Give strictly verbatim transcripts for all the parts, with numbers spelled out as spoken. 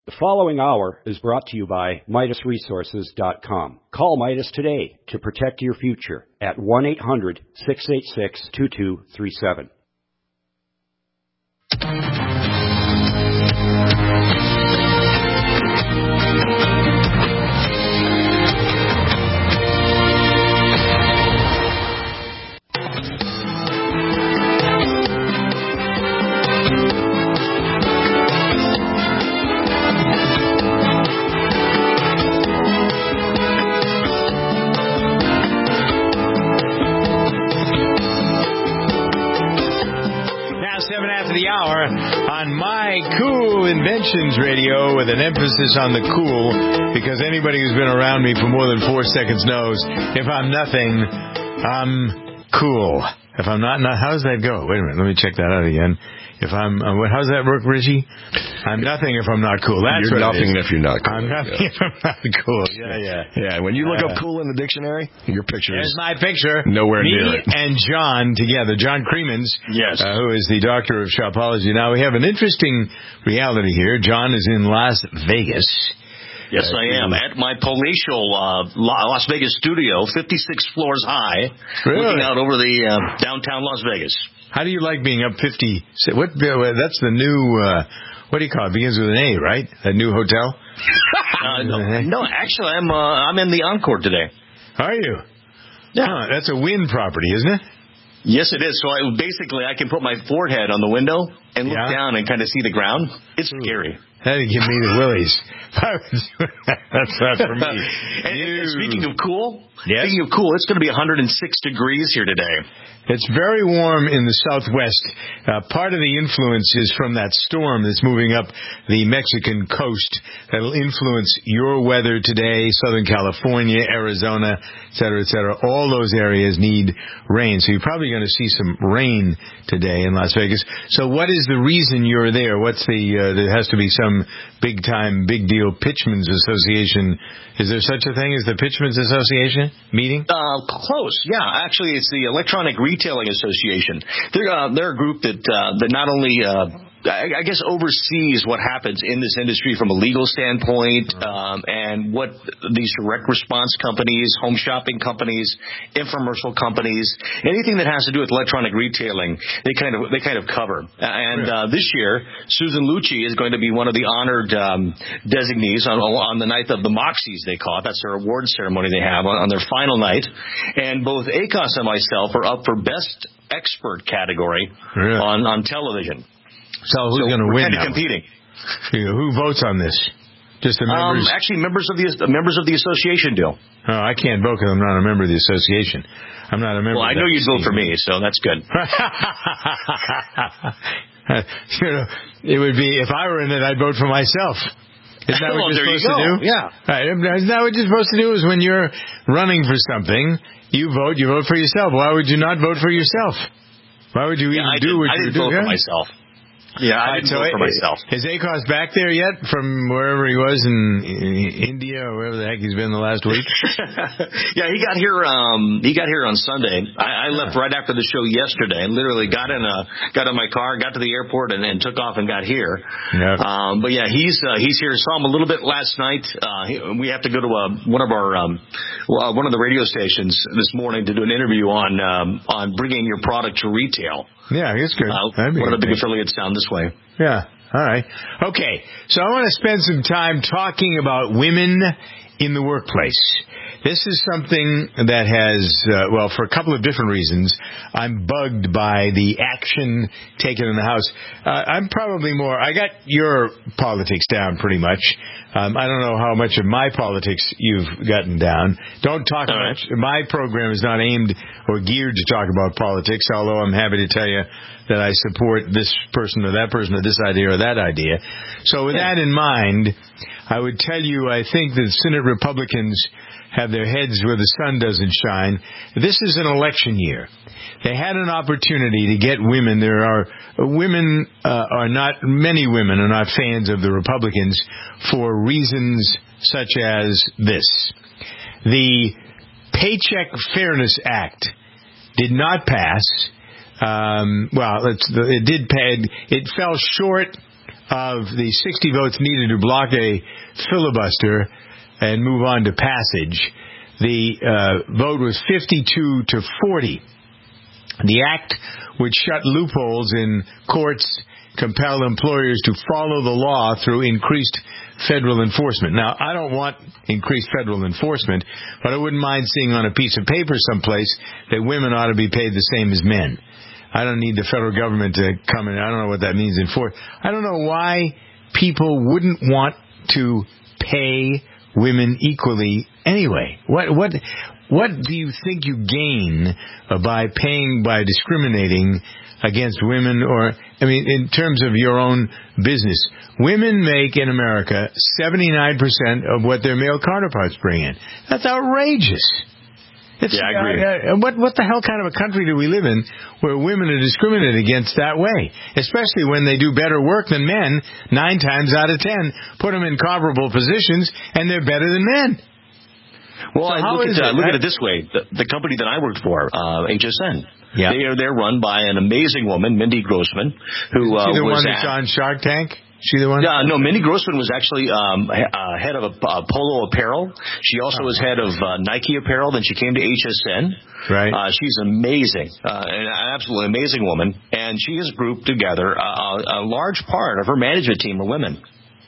The following hour is brought to you by Midas Resources dot com. Call Midas today to protect your future at one eight hundred, six eight six, two two three seven. On My Cool Inventions Radio, with an emphasis on the cool, because anybody who's been around me for more than four seconds knows if I'm nothing, I'm cool. If I'm not, not how does that go? Wait a minute, let me check that out again. If I'm, uh, how does that work, Richie? I'm nothing if I'm not cool. That's You're what nothing if you're not cool. I'm nothing yeah. if I'm not cool. Yeah, yeah. Yeah, when you look uh, up cool in the dictionary, your picture There's is my picture. nowhere Me near it. and John together. John Creemans, yes. uh, who is the doctor of shopology. Now, we have an interesting reality here. John is in Las Vegas. Yes, uh, I am. At my palatial uh, Las Vegas studio, fifty-six floors high, really? Looking out over the uh, downtown Las Vegas. How do you like being up fifty? What? That's the new, uh, what do you call it? Begins with an A, right? That new hotel? uh, no, no, actually, I'm uh, I'm in the Encore today. Are you? Yeah. Huh, that's a Wynn property, isn't it? Yes, it is. So I, basically, I can put my forehead on the window and look yeah. down and kind of see the ground. It's Ooh. Scary. That'd give me the willies. That's not for me. and, and speaking of cool, yes? speaking of cool, it's going to be one hundred six degrees here today. It's very warm in the southwest. Uh, part of the influence is from that storm that's moving up the Mexican coast. That'll influence your weather today, Southern California, Arizona, et cetera, et cetera. All those areas need rain. So you're probably going to see some rain today in Las Vegas. So what is the reason you're there? What's the, uh, there has to be some big time, big deal Pitchman's Association. Is there such a thing as the Pitchman's Association meeting? Uh, close. Yeah, actually, it's the Electronic Retailing Association. They're uh, they're a group that uh, that not only uh, I, I guess oversees what happens in this industry from a legal standpoint, um, and what these direct response companies, home shopping companies, infomercial companies, anything that has to do with electronic retailing, they kind of they kind of cover. And uh, this year, Susan Lucci is going to be one of the honored um, designees on on the night of the Moxies, they call it. That's their award ceremony they have on, on their final night. And both ACOS and myself are up for Best Expert category really? on, on television. So who's so going to win? Kind of competing. Who votes on this? Just the members? Um, actually, members of the members of the association do. Oh, I can't vote because I'm not a member of the association. I'm not a member. Well, of I know that you'd vote for me, so that's good. You know, it would be if I were in it, I'd vote for myself. Isn't that well, what you're there supposed you go. to do? Yeah. Right. Isn't that what you're supposed to do? Is when you're running for something, you vote. You vote for yourself. Why would you not vote for yourself? Why would you yeah, even I do did, what I you didn't do? vote for myself. Yeah, I didn't so vote for myself. Is ACOS back there yet from wherever he was in India or wherever the heck he's been the last week? yeah, he got here. Um, he got here on Sunday. I, I left right after the show yesterday. And literally got in a got in my car, got to the airport, and then took off and got here. Yeah. Um, but yeah, he's uh, he's here. Saw him a little bit last night. Uh, he, we have to go to uh, one of our um, uh, one of the radio stations this morning to do an interview on um, on bringing your product to retail. Yeah, it's good. Uh, one of the big affiliates down this way. Yeah. All right. Okay. So I want to spend some time talking about women in the workplace. This is something that has, uh, well, for a couple of different reasons, I'm bugged by the action taken in the House. Uh, I'm probably more, I got your politics down pretty much. Um, I don't know how much of my politics you've gotten down. Don't talk All much. right. My program is not aimed or geared to talk about politics, although I'm happy to tell you that I support this person or that person or this idea or that idea. So with yeah. that in mind, I would tell you I think that Senate Republicans have their heads where the sun doesn't shine. This is an election year. They had an opportunity to get women. There are women uh, are not many women are not fans of the Republicans for reasons such as this. The Paycheck Fairness Act did not pass. Um, well, it's, it did pay. It fell short of the sixty votes needed to block a filibuster and move on to passage, the uh, vote was fifty-two to forty. The act would shut loopholes in courts, compel employers to follow the law through increased federal enforcement. Now, I don't want increased federal enforcement, but I wouldn't mind seeing on a piece of paper someplace that women ought to be paid the same as men. I don't need the federal government to come in. I don't know what that means in for. I don't know why people wouldn't want to pay women equally anyway. What what what do you think you gain by paying, by discriminating against women? Or, I mean, in terms of your own business, women make in America seventy-nine percent of what their male counterparts bring in. That's outrageous. It's, yeah, I agree. Uh, uh, what what the hell kind of a country do we live in where women are discriminated against that way? Especially when they do better work than men, nine times out of ten, put them in comparable positions, and they're better than men. Well, so I look, at, uh, look at it this way. The, the company that I worked for, uh, H S N, yeah. they are, they're run by an amazing woman, Mindy Grossman, who uh, the was one that's at, on Shark Tank? She the one? Uh, no, Mindy Grossman was actually um, uh, head of a, uh, Polo Apparel. She also oh. was head of uh, Nike Apparel. Then she came to H S N. Right. Uh, she's amazing, uh, an absolutely amazing woman. And she has grouped together uh, a large part of her management team are women.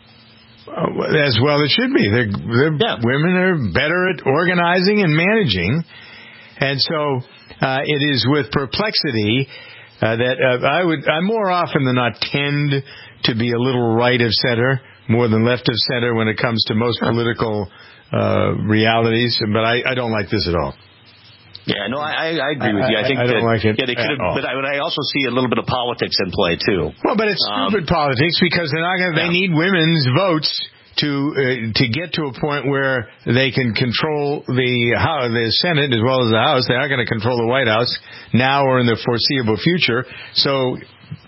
Uh, as well it should be. They're, they're, yeah. Women are better at organizing and managing. And so uh, it is with perplexity uh, that uh, I would, I more often than not tend to be a little right of center more than left of center when it comes to most political uh, realities. But I, I don't like this at all. Yeah, no, I, I agree with you. I think I, I don't that, like it yeah, they could at have, all. But I, but I also see a little bit of politics in play too. Well, but it's stupid um, politics because they're not going. Yeah. They need women's votes to uh, to get to a point where they can control the how the Senate as well as the House. They aren't going to control the White House now or in the foreseeable future. So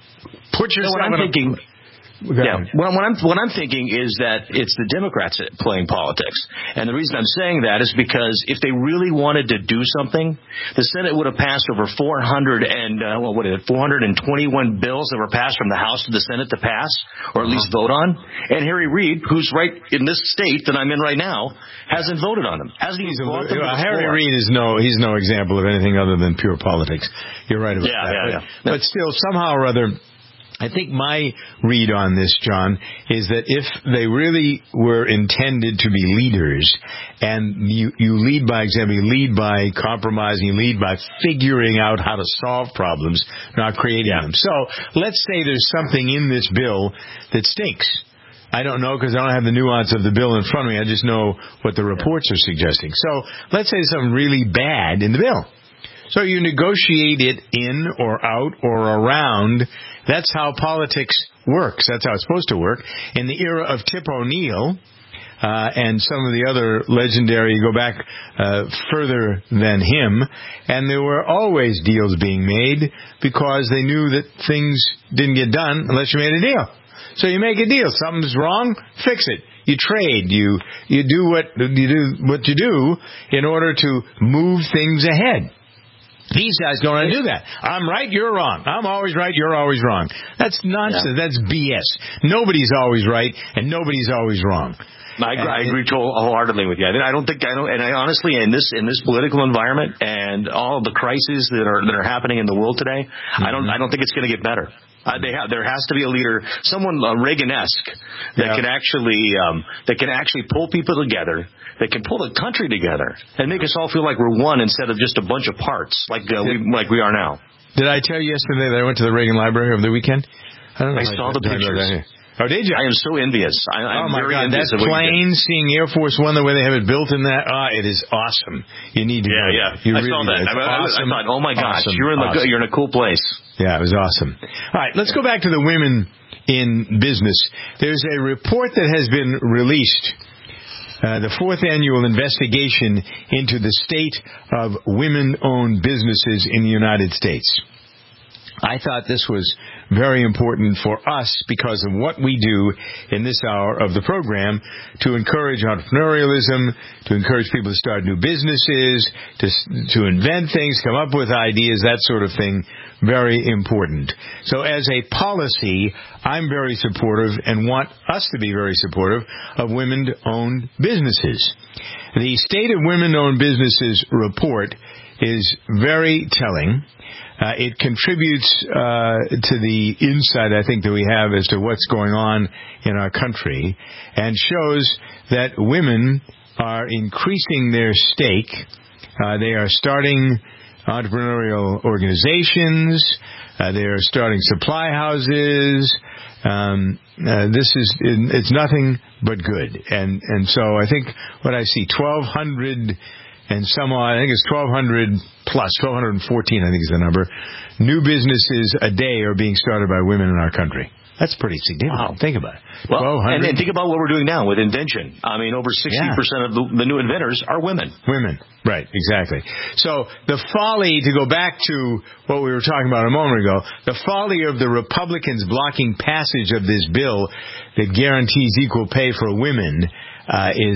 put yourself. So what I'm thinking. A, Yeah, well, what I'm what I'm thinking is that it's the Democrats playing politics, and the reason I'm saying that is because if they really wanted to do something, the Senate would have passed over four hundred and uh, well, what is it, four hundred twenty-one bills that were passed from the House to the Senate to pass, or at least vote on. And Harry Reid, who's right in this state that I'm in right now, hasn't voted on them. Hasn't even brought them to the Harry floor. Reid is no he's no example of anything other than pure politics. You're right about yeah, that. Yeah, but, yeah. but still, somehow or other, I think my read on this, John, is that if they really were intended to be leaders, and you, you lead by example, you lead by compromising, you lead by figuring out how to solve problems, not creating them. So let's say there's something in this bill that stinks. I don't know because I don't have the nuance of the bill in front of me. I just know what the reports are suggesting. So let's say something really bad in the bill. So you negotiate it in or out or around. That's how politics works. That's how it's supposed to work. In the era of Tip O'Neill uh, and some of the other legendary, you go back uh, further than him, and there were always deals being made because they knew that things didn't get done unless you made a deal. So you make a deal. Something's wrong, fix it. You trade. You you do what you do what you do in order to move things ahead. These guys don't want to do that. I'm right, you're wrong. I'm always right, you're always wrong. That's nonsense. Yeah. That's B S. Nobody's always right, and nobody's always wrong. I, I agree wholeheartedly with you. I don't think I don't, and I honestly, in this in this political environment and all of the crises that are that are happening in the world today, mm-hmm. I don't I don't think it's going to get better. Uh, they have, there has to be a leader, someone uh, Reagan-esque, that yeah. can actually um, that can actually pull people together, that can pull the country together, and make us all feel like we're one instead of just a bunch of parts, like uh, we like we are now. Did I tell you yesterday that I went to the Reagan Library over the weekend? I don't know. I saw the pictures. Oh, did you? I am so envious. I, I'm oh, my very God. That plane, seeing Air Force One, the way they have it built in that, ah, it is awesome. You need to yeah, go. Yeah, you I really saw that. I, awesome, I thought, oh, my gosh, awesome, you're in, the, awesome. you're in a cool place. Yeah, it was awesome. All right, let's go back to the women in business. There's a report that has been released, uh, the fourth annual investigation into the state of women-owned businesses in the United States. I thought this was very important for us because of what we do in this hour of the program to encourage entrepreneurialism, to encourage people to start new businesses, to to invent things, come up with ideas, that sort of thing. Very important. So as a policy, I'm very supportive and want us to be very supportive of women-owned businesses. The State of Women-Owned Businesses report is very telling. Uh, it contributes uh, to the insight, I think, that we have as to what's going on in our country, and shows that women are increasing their stake. Uh, they are starting entrepreneurial organizations. Uh, they are starting supply houses. Um, uh, this is it's nothing but good, and and so I think what I see, twelve hundred. And some, I think it's twelve hundred plus, twelve fourteen, I think is the number, new businesses a day are being started by women in our country. That's pretty significant. Wow. Think about it. Well, and, and think about what we're doing now with invention. I mean, over sixty percent yeah. of the, the new inventors are women. Women. Right, exactly. So the folly, to go back to what we were talking about a moment ago, the folly of the Republicans blocking passage of this bill that guarantees equal pay for women uh, is,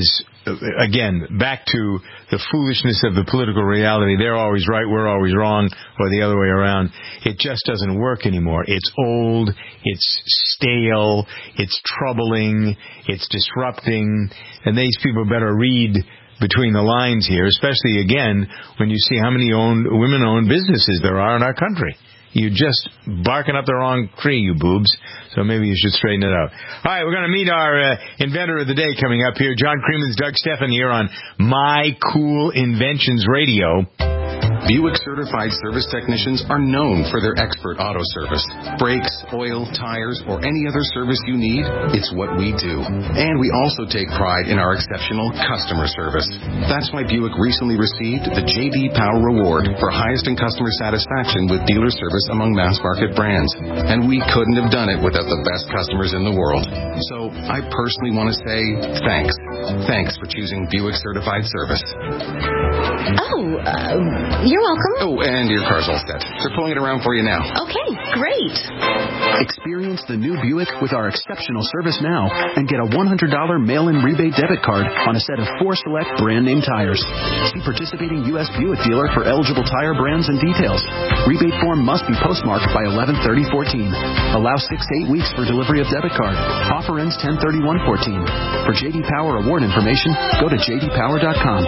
again, back to the foolishness of the political reality. They're always right, we're always wrong, or the other way around. It just doesn't work anymore. It's old, it's stale, it's troubling, it's disrupting, and these people better read between the lines here, especially, again, when you see how many owned, women-owned businesses there are in our country. You're just barking up the wrong tree, you boobs. So maybe you should straighten it out. All right, we're going to meet our uh, inventor of the day coming up here. John Creeman's Doug Stephan here on My Cool Inventions Radio. Buick certified service technicians are known for their expert auto service. Brakes, oil, tires, or any other service you need, it's what we do. And we also take pride in our exceptional customer service. That's why Buick recently received the J D Power Award for highest in customer satisfaction with dealer service among mass market brands. And we couldn't have done it without the best customers in the world. So I personally want to say thanks. Thanks for choosing Buick certified service. Oh, uh, you're welcome. Oh, and your car's all set. They're pulling it around for you now. Okay, great. Experience the new Buick with our exceptional service now and get a one hundred dollars mail-in rebate debit card on a set of four select brand-name tires. See participating U S Buick dealer for eligible tire brands and details. Rebate form must be postmarked by eleven thirty fourteen. Allow six to eight weeks for delivery of debit card. Offer ends ten thirty-one fourteen. For J D Power award information, go to j d power dot com.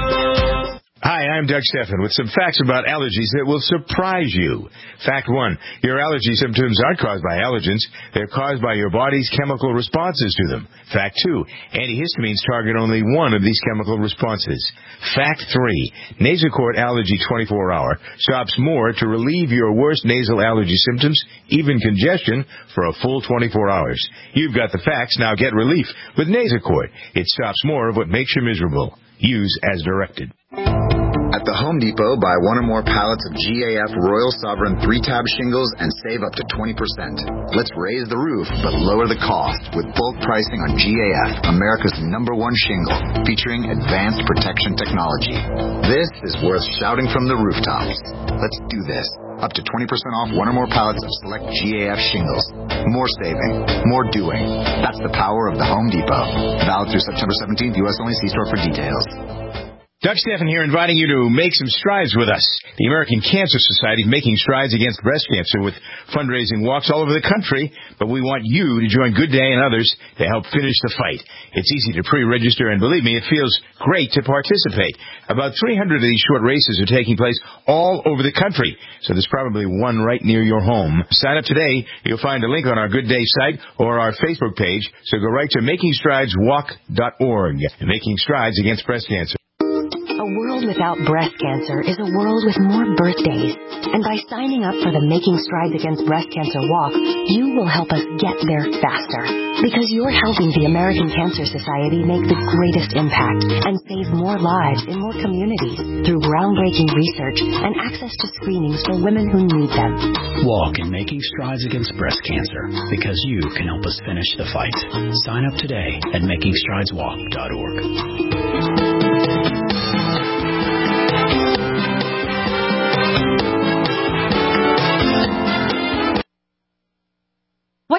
Hi, I'm Doug Stephan with some facts about allergies that will surprise you. Fact one, your allergy symptoms aren't caused by allergens. They're caused by your body's chemical responses to them. Fact two, antihistamines target only one of these chemical responses. Fact three, Nasacort Allergy twenty-four hour stops more to relieve your worst nasal allergy symptoms, even congestion, for a full twenty-four hours. You've got the facts, now get relief with Nasacort. It stops more of what makes you miserable. Use as directed. At the Home Depot, buy one or more pallets of G A F Royal Sovereign three-tab shingles and save up to twenty percent. Let's raise the roof, but lower the cost with bulk pricing on G A F, America's number one shingle, featuring advanced protection technology. This is worth shouting from the rooftops. Let's do this. Up to twenty percent off one or more pallets of select G A F shingles. More saving, more doing. That's the power of the Home Depot. Valid through September seventeenth, U S only. See store for details. Doug Stephan here, inviting you to make some strides with us. The American Cancer Society is making strides against breast cancer with fundraising walks all over the country, but we want you to join Good Day and others to help finish the fight. It's easy to pre-register, and believe me, it feels great to participate. About three hundred of these short races are taking place all over the country, so there's probably one right near your home. Sign up today. You'll find a link on our Good Day site or our Facebook page, so go right to making strides walk dot org. Making Strides Against Breast Cancer. A world without breast cancer is a world with more birthdays. And by signing up for the Making Strides Against Breast Cancer Walk, you will help us get there faster. Because you're helping the American Cancer Society make the greatest impact and save more lives in more communities through groundbreaking research and access to screenings for women who need them. Walk in Making Strides Against Breast Cancer, because you can help us finish the fight. Sign up today at making strides walk dot org.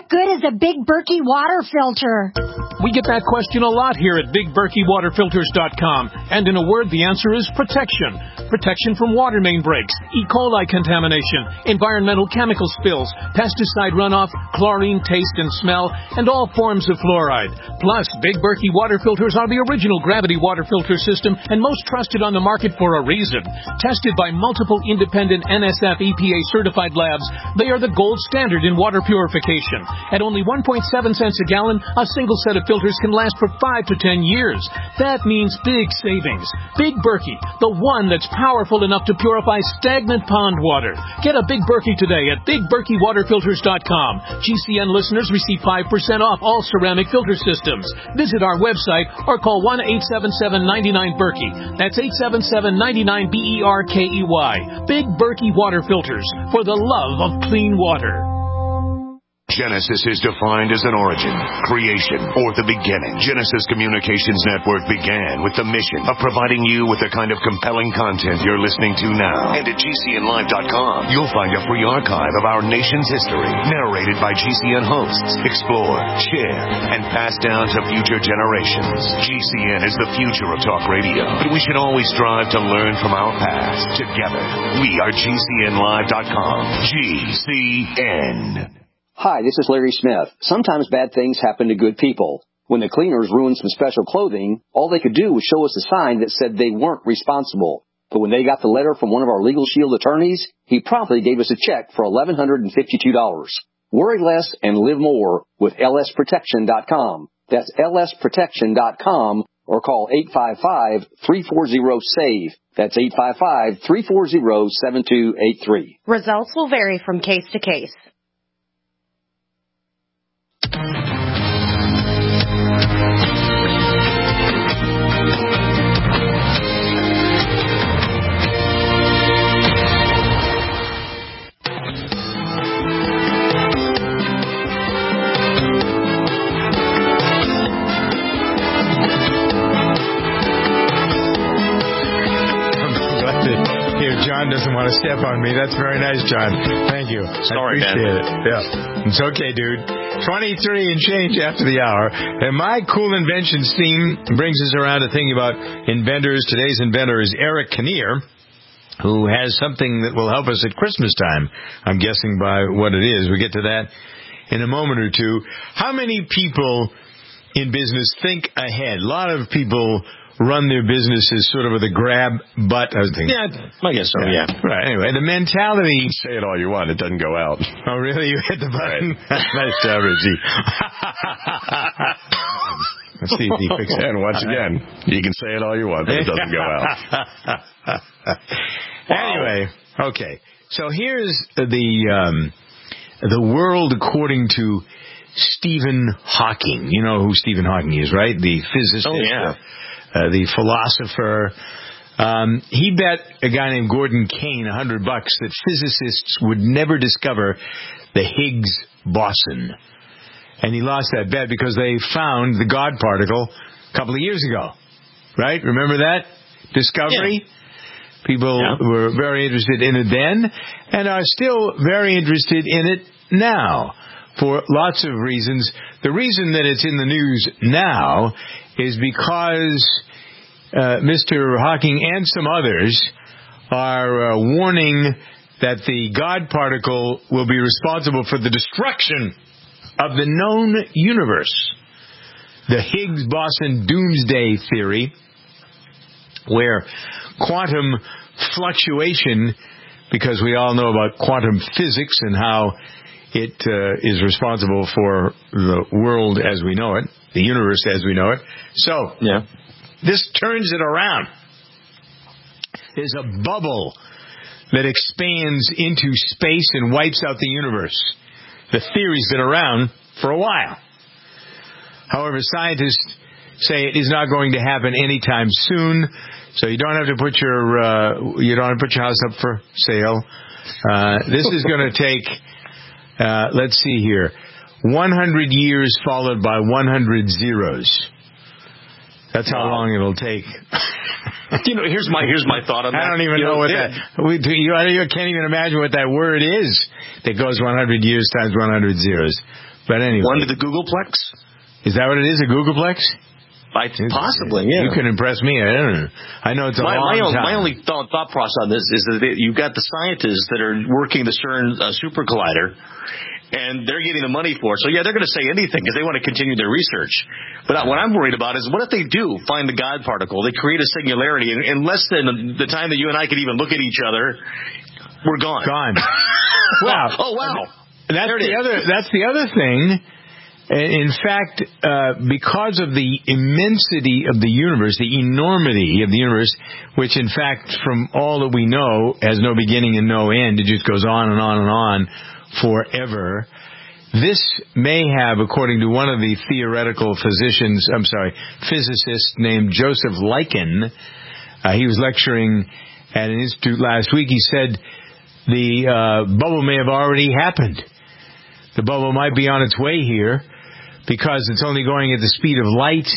what good is a Big Berkey water filter? We get that question a lot here at big berkey water filters dot com. And in a word, the answer is protection. Protection from water main breaks, E. coli contamination, environmental chemical spills, pesticide runoff, chlorine taste and smell, and all forms of fluoride. Plus, Big Berkey water filters are the original gravity water filter system and most trusted on the market for a reason. Tested by multiple independent N S F E P A certified labs, they are the gold standard in water purification. At only one point seven cents a gallon, a single set of filters can last for five to ten years. That means big savings. Big Berkey, the one that's powerful enough to purify stagnant pond water. Get a Big Berkey today at big berkey water filters dot com. G C N listeners receive five percent off all ceramic filter systems. Visit our website or call one eight seven seven, nine nine, Berkey. That's eight seven seven, nine nine, B E R K E Y. Big Berkey water filters for the love of clean water. Genesis is defined as an origin, creation, or the beginning. Genesis Communications Network began with the mission of providing you with the kind of compelling content you're listening to now. And at G C N live dot com, you'll find a free archive of our nation's history, narrated by G C N hosts, explored, shared, and passed down to future generations. G C N is the future of talk radio, but we should always strive to learn from our past. Together, we are G C N live dot com. G C N. Hi, this is Larry Smith. Sometimes bad things happen to good people. When the cleaners ruined some special clothing, all they could do was show us a sign that said they weren't responsible. But when they got the letter from one of our Legal Shield attorneys, he promptly gave us a check for eleven hundred fifty-two dollars. Worry less and live more with L S protection dot com. That's L S protection dot com or call eight five five, three four zero, S A V E. That's eight five five, three four zero, seven two eight three. Results will vary from case to case. John doesn't want to step on me. That's very nice, John. Thank you. Sorry, I appreciate man. it. Yeah. It's okay, dude. twenty-three and change after the hour. And my cool inventions theme brings us around to thinking about inventors. Today's inventor is Eric Kinnear, who has something that will help us at Christmas time. I'm guessing by what it is. We'll get to that in a moment or two. How many people in business think ahead? A lot of people run their businesses sort of with a grab butt. I was thinking, yeah, I guess so, yeah. yeah. Right, anyway, the mentality... Say it all you want, it doesn't go out. Oh, really? You hit the button? Right. Nice job, Richie. Let's see if he fixes it. And once again, you can say it all you want, but it doesn't go out. Anyway, okay. So here's the um, the world according to Stephen Hawking. You know who Stephen Hawking is, right? The physicist. Oh, yeah. Uh, the philosopher. Um, he bet a guy named Gordon Kane a hundred bucks that physicists would never discover the Higgs boson. And he lost that bet because they found the God particle a couple of years ago. Right? Remember that discovery? Yeah. People yeah. were very interested in it then and are still very interested in it now for lots of reasons. The reason that it's in the news now is because uh, Mister Hawking and some others are uh, warning that the God particle will be responsible for the destruction of the known universe. The Higgs boson doomsday theory, where quantum fluctuation, because we all know about quantum physics and how it uh, is responsible for the world as we know it, the universe as we know it. So, yeah. this turns it around. There's a bubble that expands into space and wipes out the universe. The theory's been around for a while. However, scientists say it is not going to happen anytime soon, so you don't have to put your uh, you don't have to put your house up for sale. Uh, this is going to take, uh, let's see here, one hundred years followed by one hundred zeros. That's how long it'll take. You know, here's my here's my thought on that. I don't even you know, know what yeah. that. We, you, you can't even imagine what that word is that goes one hundred years times one hundred zeros. But anyway. One to the Googleplex? Is that what it is, a Googleplex? I, possibly, yeah. You can impress me. I don't know. I know it's a my, long my, own, time. my only thought, thought process on this is that they, you've got the scientists that are working the CERN uh, super collider, and they're getting the money for it. So, yeah, they're going to say anything because they want to continue their research. But what I'm worried about is what if they do find the God particle? They create a singularity, and in less than the time that you and I could even look at each other, we're gone. Gone. Wow. Oh, wow. That's the other. That's the other thing. In fact, uh, because of the immensity of the universe, the enormity of the universe, which in fact, from all that we know, has no beginning and no end, it just goes on and on and on forever. This may have, according to one of the theoretical physicians, I'm sorry, physicists named Joseph Liken, uh, he was lecturing at an institute last week, he said the uh, bubble may have already happened. The bubble might be on its way here. Because it's only going at the speed of light,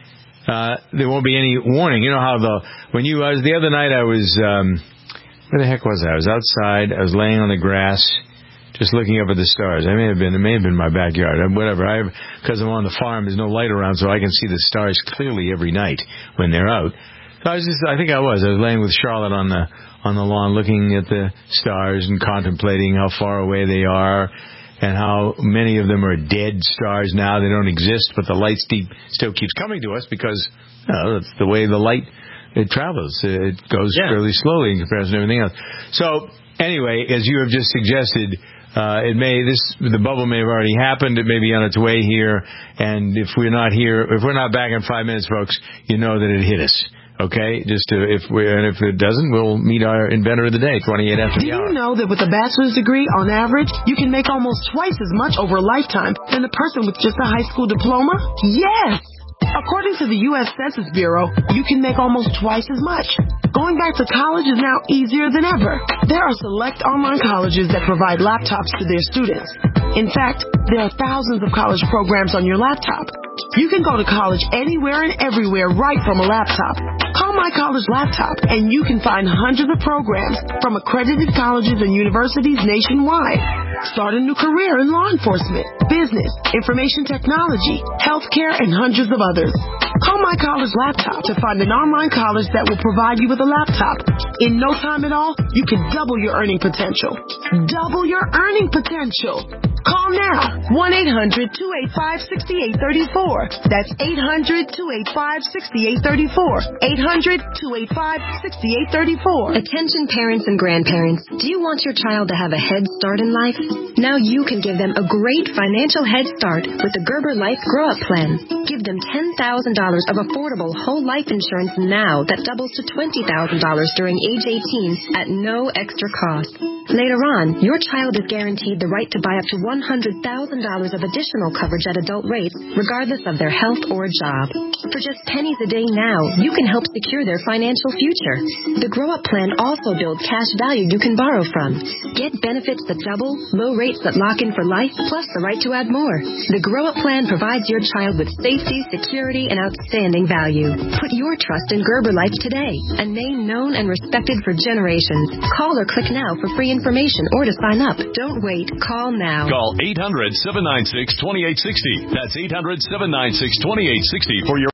uh, there won't be any warning. You know how the, when you, I was, the other night I was, um, where the heck was I? I was outside, I was laying on the grass, just looking up at the stars. I may have been, it may have been my backyard, whatever. I, because I'm on the farm, there's no light around, so I can see the stars clearly every night when they're out. So I was just, I think I was, I was laying with Charlotte on the, on the lawn looking at the stars and contemplating how far away they are. And how many of them are dead stars now. They don't exist, but the light steep still keeps coming to us because you know, that's the way the light it travels. It goes yeah. fairly slowly in comparison to everything else. So anyway, as you have just suggested, uh, it may this the bubble may have already happened. It may be on its way here. And if we're not here, if we're not back in five minutes, folks, you know that it hit us. Okay, just to, if we and if it doesn't, we'll meet our inventor of the day, twenty-eight after the hour. Do you know that with a bachelor's degree, on average, you can make almost twice as much over a lifetime than a person with just a high school diploma? Yes! According to the U S Census Bureau, you can make almost twice as much. Going back to college is now easier than ever. There are select online colleges that provide laptops to their students. In fact, there are thousands of college programs on your laptop. You can go to college anywhere and everywhere right from a laptop. Call My College Laptop, and you can find hundreds of programs from accredited colleges and universities nationwide. Start a new career in law enforcement, business, information technology, healthcare, and hundreds of others. Call My College Laptop to find an online college that will provide you with a laptop. In no time at all, you can double your earning potential. Double your earning potential. Call now, one eight hundred two eight five six eight three four. That's eight hundred two eight five six eight three four. eight hundred two eight five six eight three four. Attention parents and grandparents. Do you want your child to have a head start in life? Now you can give them a great financial head start with the Gerber Life Grow Up Plan. Give them ten thousand dollars of affordable whole life insurance now that doubles to twenty thousand dollars during age eighteen at no extra cost. Later on, your child is guaranteed the right to buy up to one hundred thousand dollars of additional coverage at adult rates, regardless of their health or job. For just pennies a day now, you can help secure their financial future. The Grow Up Plan also builds cash value you can borrow from. Get benefits that double, low rates that lock in for life, plus the right to add more. The Grow Up Plan provides your child with safety, security, and outstanding value. Put your trust in Gerber Life today, a name known and respected for generations. Call or click now for free information or to sign up. Don't wait. Call now. Call eight hundred seven nine six two eight six zero. That's eight hundred seven nine six two eight six zero for your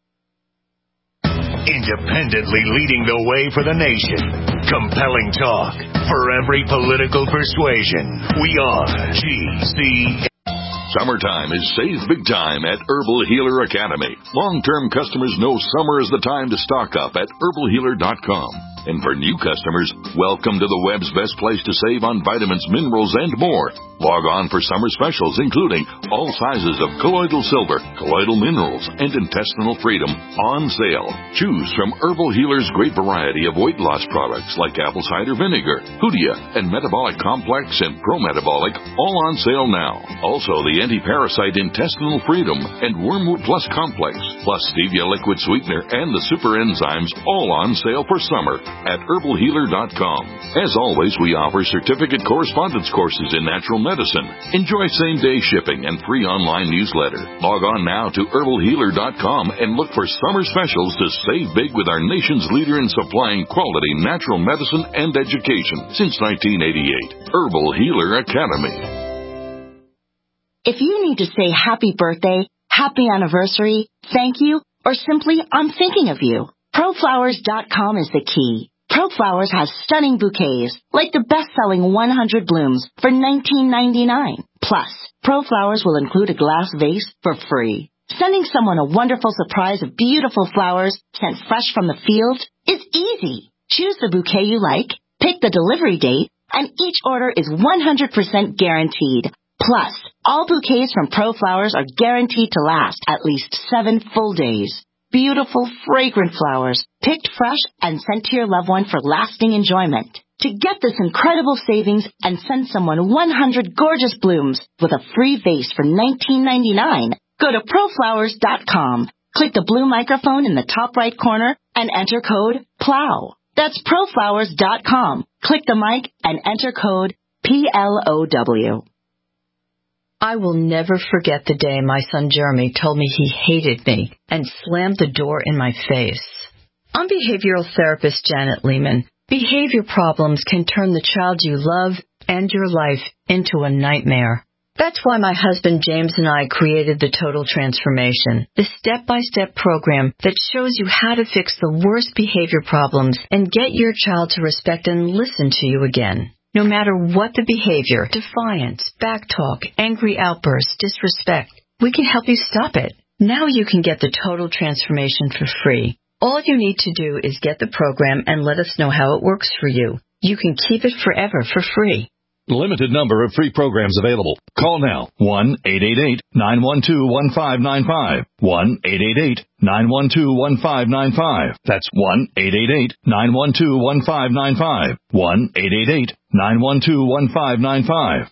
independently leading the way for the nation. Compelling talk for every political persuasion. We are G C. Summertime is save big time at Herbal Healer Academy. Long-term customers know summer is the time to stock up at herbal healer dot com. And for new customers, welcome to the web's best place to save on vitamins, minerals, and more. Log on for summer specials, including all sizes of colloidal silver, colloidal minerals, and intestinal freedom on sale. Choose from Herbal Healer's great variety of weight loss products like apple cider vinegar, Hoodia, and Metabolic Complex and Pro-Metabolic, all on sale now. Also, the anti-parasite intestinal freedom and Wormwood Plus Complex, plus Stevia liquid sweetener and the super enzymes, all on sale for summer at herbal healer dot com. As always, we offer certificate correspondence courses in natural medicine. Enjoy same-day shipping and free online newsletter. Log on now to herbal healer dot com and look for summer specials to save big with our nation's leader in supplying quality natural medicine and education since nineteen eighty-eight. Herbal Healer Academy. If you need to say happy birthday, happy anniversary, thank you, or simply I'm thinking of you, pro flowers dot com is the key. ProFlowers has stunning bouquets, like the best-selling one hundred blooms for nineteen ninety-nine. Plus, ProFlowers will include a glass vase for free. Sending someone a wonderful surprise of beautiful flowers sent fresh from the field is easy. Choose the bouquet you like, pick the delivery date, and each order is one hundred percent guaranteed. Plus, all bouquets from ProFlowers are guaranteed to last at least seven full days. Beautiful, fragrant flowers, picked fresh and sent to your loved one for lasting enjoyment. To get this incredible savings and send someone one hundred gorgeous blooms with a free vase for nineteen ninety-nine, go to pro flowers dot com. Click the blue microphone in the top right corner and enter code PLOW. That's pro flowers dot com. Click the mic and enter code P L O W. I will never forget the day my son Jeremy told me he hated me and slammed the door in my face. I'm behavioral therapist Janet Lehman. Behavior problems can turn the child you love and your life into a nightmare. That's why my husband James and I created the Total Transformation, the step-by-step program that shows you how to fix the worst behavior problems and get your child to respect and listen to you again. No matter what the behavior, defiance, backtalk, angry outbursts, disrespect, we can help you stop it. Now you can get the Total Transformation for free. All you need to do is get the program and let us know how it works for you. You can keep it forever for free. Limited number of free programs available. Call now. one eight eight eight, nine one two, one five nine five. one eight eight eight, nine one two, one five nine five. That's one eight eight eight, nine one two, one five nine five. one eight eight eight, nine one two, one five nine five.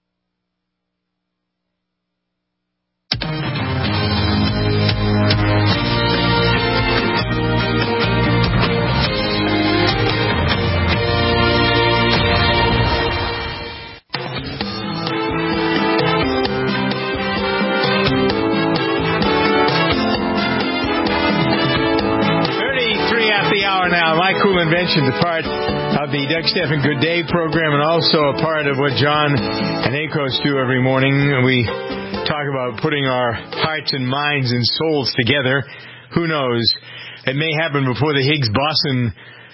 Now, My Cool Invention, a part of the Doug Stephan Good Day program and also a part of what John and Akos do every morning. We talk about putting our hearts and minds and souls together. Who knows? It may happen before the Higgs boson,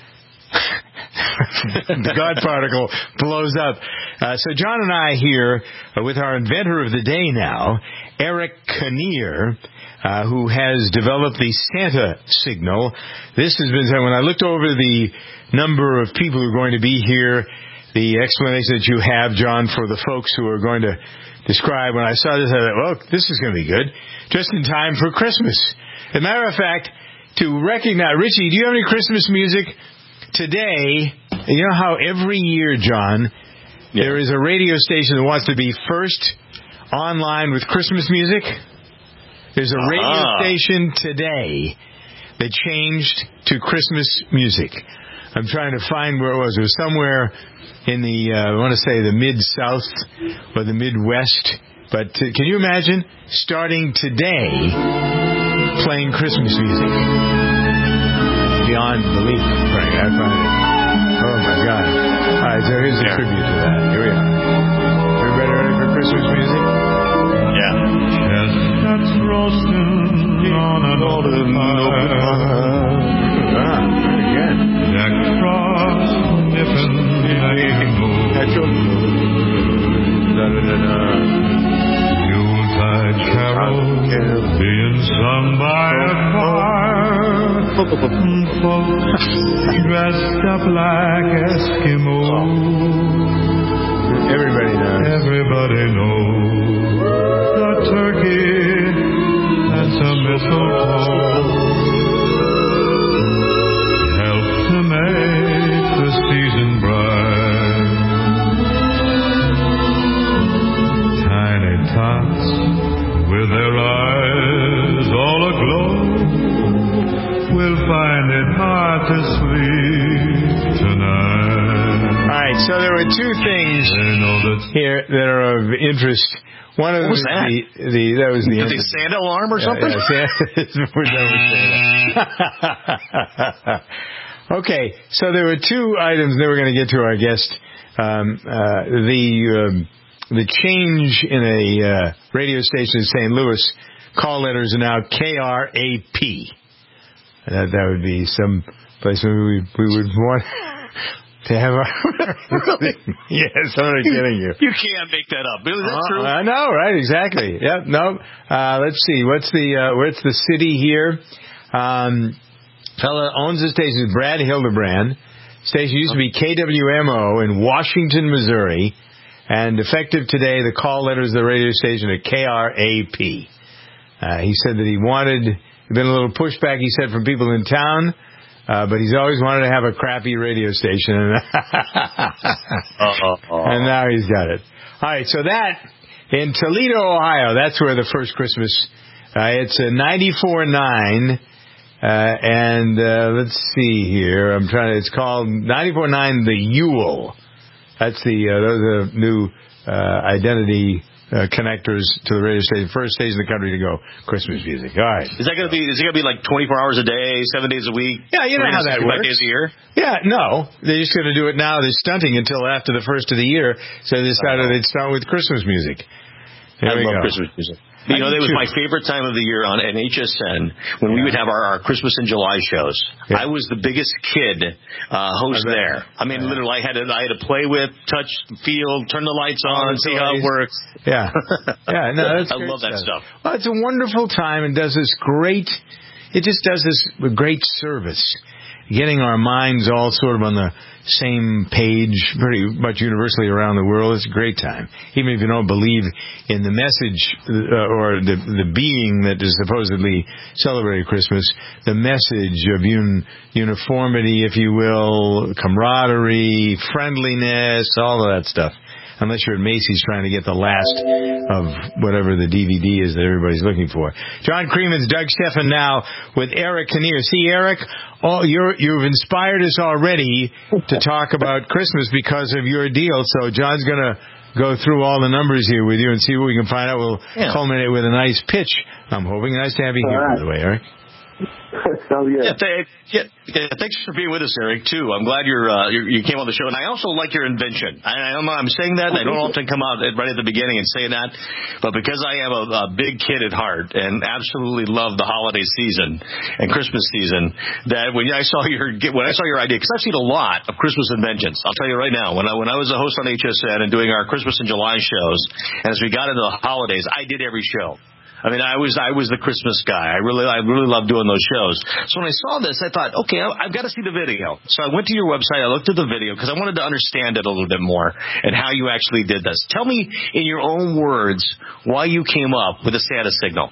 the God particle, blows up. Uh, so John and I here uh, with our inventor of the day now, Eric Kinnear, Uh, who has developed the Santa signal. This has been, when I looked over the number of people who are going to be here, the explanation that you have, John, for the folks who are going to describe, when I saw this, I thought, well, this is going to be good. Just in time for Christmas. As a matter of fact, to recognize, Richie, do you have any Christmas music? Today, you know how every year, John, yeah. there is a radio station that wants to be first online with Christmas music? There's a radio uh-huh. station today that changed to Christmas music. I'm trying to find where it was. It was somewhere in the, uh, I want to say the Mid-South or the Midwest. But uh, can you imagine starting today playing Christmas music? Beyond belief. Right, I find it. Oh, my God. All right, so here's a yeah. tribute to that. Here we are. Everybody ready for Christmas music? Yeah. Chestnuts roasting on an open fire. Ah, very good. Jack Frost nipping mango. Yuletide carols being sung by a choir. Folks dressed up like Eskimos. Everybody knows. Everybody knows the turkey and some mistletoe help to make the season bright. Tiny tots with their eyes all aglow will find it hard to sleep tonight. All right, so there were two things here that are of interest. One of them was that? The, the that was the, the Santa alarm or yeah, something. Yeah, Santa. Okay, so there were two items. Then we're going to get to our guest. Um, uh, the um, the change in a uh, radio station in Saint Louis, call letters are now K R A P. That, that would be some place where we, we would want to have our... Really? Yes, I'm not kidding you. You can't make that up. Is that uh, true? I know, right? Exactly. Yep. No. Uh, let's see. What's the uh, where's the city here? Um, fella owns the station, Brad Hildebrand. Station used to be K W M O in Washington, Missouri, and effective today, the call letters of the radio station are K R A P. Uh, he said that he wanted, there's been a little pushback, he said, from people in town, uh, but he's always wanted to have a crappy radio station. And now he's got it. All right, so that, in Toledo, Ohio, that's where the first Christmas, uh, it's a ninety-four point nine. Uh, and, uh, let's see here. I'm trying to, it's called ninety-four point nine The Yule. That's the, uh, those are new, uh, identity, uh, connectors to the radio station. First station in the country to go Christmas music. All right. Is that going to be, is it going to be like twenty-four hours a day, seven days a week? Yeah, you know how that works. days a year? Yeah, no. They're just going to do it now. They're stunting until after the first of the year. So they decided they'd start with Christmas music. Here I we love go. Christmas music. You know, that was my favorite time of the year on N H S N when we would have our, our Christmas in July shows. Yeah. I was the biggest kid uh, host there. I mean, yeah. literally, I had to I had to play with, touch, feel, turn the lights on, see how it works. Yeah, yeah. No, that's I love that stuff. Well, it's a wonderful time and does this great. It just does this great service, getting our minds all sort of on the same page pretty much universally around the world. It's a great time. Even if you don't believe in the message uh, or the the being that is supposedly celebrating Christmas, the message of un, uniformity, if you will, camaraderie, friendliness, all of that stuff. Unless you're at Macy's trying to get the last of whatever the D V D is that everybody's looking for. John Creeman's Doug Stephan now with Eric Kinnear. See, Eric, oh, you're, you've inspired us already to talk about Christmas because of your deal. So John's going to go through all the numbers here with you and see what we can find out. We'll yeah. culminate with a nice pitch, I'm hoping. Nice to have you all here, right. by the way, Eric. So, yeah. Yeah, th- yeah, yeah, thanks for being with us, Eric, too. I'm glad you're, uh, you're, you came on the show. And I also like your invention. I, I'm, I'm saying that, and I don't often come out right at the beginning and say that, but because I am a, a big kid at heart and absolutely love the holiday season and Christmas season, that when I saw your when I saw your idea, because I've seen a lot of Christmas inventions. I'll tell you right now, when I when I was a host on H S N and doing our Christmas in July shows, and as we got into the holidays, I did every show. I mean, I was I was the Christmas guy. I really I really love doing those shows. So when I saw this, I thought, okay, I've got to see the video. So I went to your website. I looked at the video because I wanted to understand it a little bit more and how you actually did this. Tell me in your own words why you came up with a Santa signal.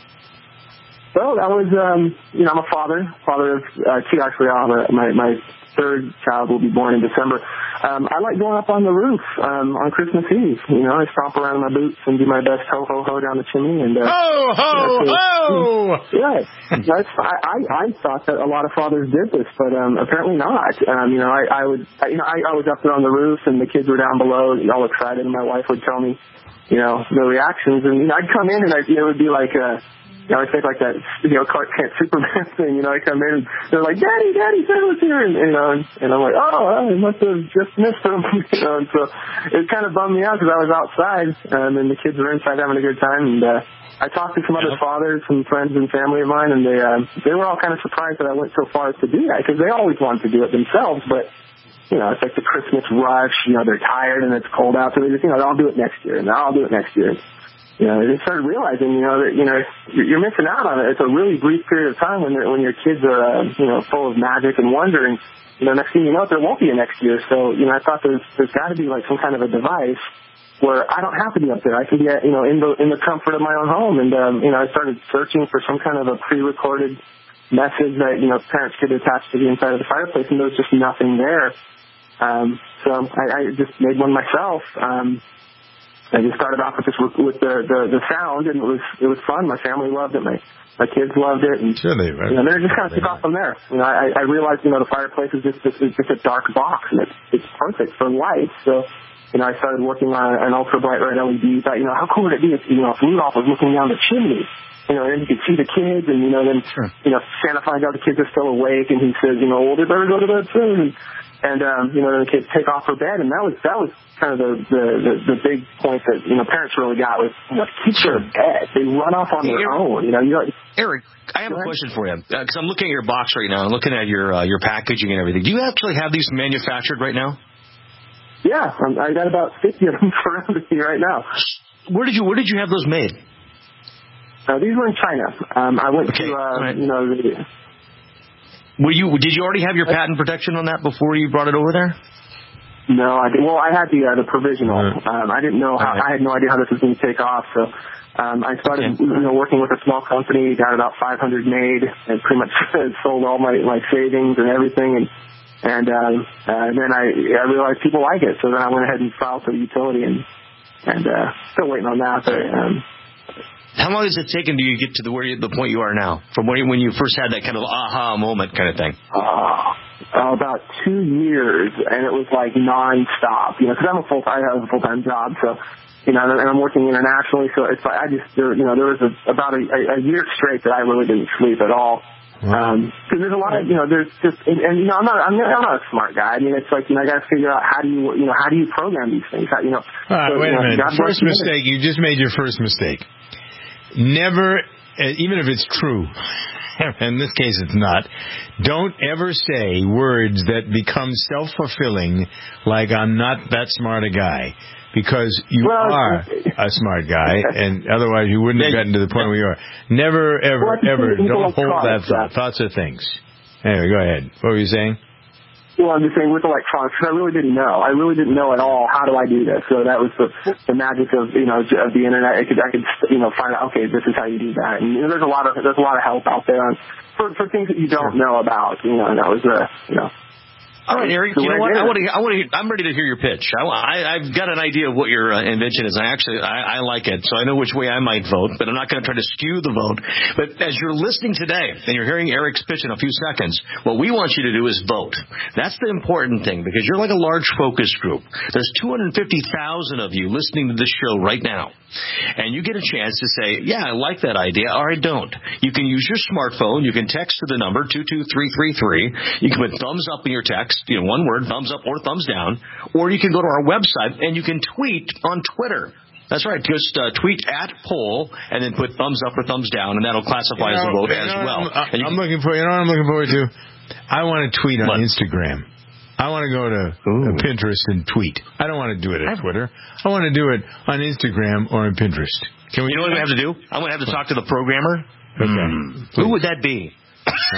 Well, that was, um, you know, I'm a father, father of uh, two. Actually, I'll have a, my my third child will be born in December. Um, I like going up on the roof um, on Christmas Eve. You know, I stomp around in my boots and do my best ho ho ho down the chimney. And uh, ho ho you know, ho! Yeah, that's, I, I I thought that a lot of fathers did this, but um, apparently not. Um, you know, I, I would, I, you know, I, I was up there on the roof, and the kids were down below, all excited, and my wife would tell me, you know, the reactions, and you know, I'd come in, and I, it would be like a. You know, I think like that, you know, Clark Kent Superman thing, you know, I come in and they're like, Daddy, Daddy, Santa's here, and, you know, and, and I'm like, oh, I must have just missed him, you know, and so it kind of bummed me out because I was outside, um, and the kids were inside having a good time, and, uh, I talked to some other fathers, some friends and family of mine, and they, uh, they were all kind of surprised that I went so far as to do that because they always wanted to do it themselves, but, you know, it's like the Christmas rush, you know, they're tired and it's cold out, so they just, you know, I'll do it next year, and I'll do it next year. You know, they started realizing, you know, that, you know, you're missing out on it. It's a really brief period of time when when your kids are, uh, you know, full of magic and wonder. And, you know, next thing you know, there won't be a next year. So, you know, I thought there's there's got to be like some kind of a device where I don't have to be up there. I can be, at, you know, in the in the comfort of my own home. And, um, you know, I started searching for some kind of a pre-recorded message that, you know, parents could attach to the inside of the fireplace, and there was just nothing there. Um, so I, I just made one myself. Um, I just started off with this with the, the the sound, and it was it was fun. My family loved it. My my kids loved it, and sure they, right? you know, then it just kind of took off from there. You know, I, I realized, you know, the fireplace is just it's just a dark box, and it's it's perfect for light. So, you know, I started working on an ultra bright red L E D. Thought, you know, how cool would it be if, you know, if Rudolph was looking down the chimney, you know, then you can see the kids, and, you know, then, sure. you know, Santa finds out the kids are still awake, and he says, you know, well, they better go to bed soon. And, and um, you know, then the kids take off for bed, and that was, that was kind of the, the, the, the big point that, you know, parents really got was, you know, kids are in bed. They run off on their Eric, own, you know. You know Eric, I have a question for you, because uh, I'm looking at your box right now, I'm looking at your, uh, your packaging and everything. Do you actually have these manufactured right now? Yeah, um, I got about fifty of them around me right now. Where did you, where did you have those made? Uh, these were in China. Um, I went okay. to, uh, right. you know, the, Were you? Did you already have your patent protection on that before you brought it over there? No, I did. Well, I had the uh, the provisional. Um, I didn't know how. Right. I had no idea how this was going to take off. So um, I started, okay. you know, working with a small company. Got about five hundred made, and pretty much sold all my my savings and everything. And and um, uh, then I I realized people like it. So then I went ahead and filed for the utility, and and uh, still waiting on that. But um, how long has it taken to you get to the where you, the point you are now, from when you, when you first had that kind of aha moment kind of thing? Uh, uh, about two years, and it was like nonstop. You know, because I'm a full I have a full time job, so you know, and I'm working internationally. So it's like I just there, you know there was a, about a, a year straight that I really didn't sleep at all. Um, because there's a lot of, you know, there's just, and, and you know, I'm not, I'm not, I'm not a smart guy. I mean, it's like, you know, I got to figure out how do you, you know, how do you program these things? How, you know, all right, so, wait you know, a minute. God First mistake. You just made your first mistake. Never, even if it's true, in this case it's not, don't ever say words that become self-fulfilling, like I'm not that smart a guy. Because you well, are a smart guy, and otherwise you wouldn't have gotten to the point where you are. Never, ever, well, ever, don't hold that thought. Thoughts are things. Anyway, go ahead. What were you saying? Well, I'm just saying with electronics, because I really didn't know. I really didn't know at all, how do I do this? So that was the the magic of, you know, of the internet. I could, I could, you know, find out, okay, this is how you do that. And, you know, there's a lot of, there's a lot of help out there on, for, for things that you don't know about, you know, and that was, uh, you know. All right, Eric. You know what? I want to. I want to. I'm ready to hear your pitch. I, I, I've got an idea of what your uh, invention is. I actually, I, I like it, so I know which way I might vote. But I'm not going to try to skew the vote. But as you're listening today and you're hearing Eric's pitch in a few seconds, what we want you to do is vote. That's the important thing, because you're like a large focus group. There's two hundred fifty thousand of you listening to this show right now, and you get a chance to say, "Yeah, I like that idea," or "I don't." You can use your smartphone. You can text to the number two two three three three. You can put thumbs up in your text. You know, one word, thumbs up or thumbs down, or you can go to our website and you can tweet on Twitter. That's right. Just uh, tweet at poll and then put thumbs up or thumbs down, and that'll classify you know, as a vote as know, well. I'm, I'm can, looking for. You know what I'm looking forward to? I want to tweet on what? Instagram. I want to go to uh, Pinterest and tweet. I don't want to do it at Twitter. I want to do it on Instagram or on Pinterest. Can we? You know what we have to do? I'm going to have to talk to the programmer. Okay. Mm. Who would that be? all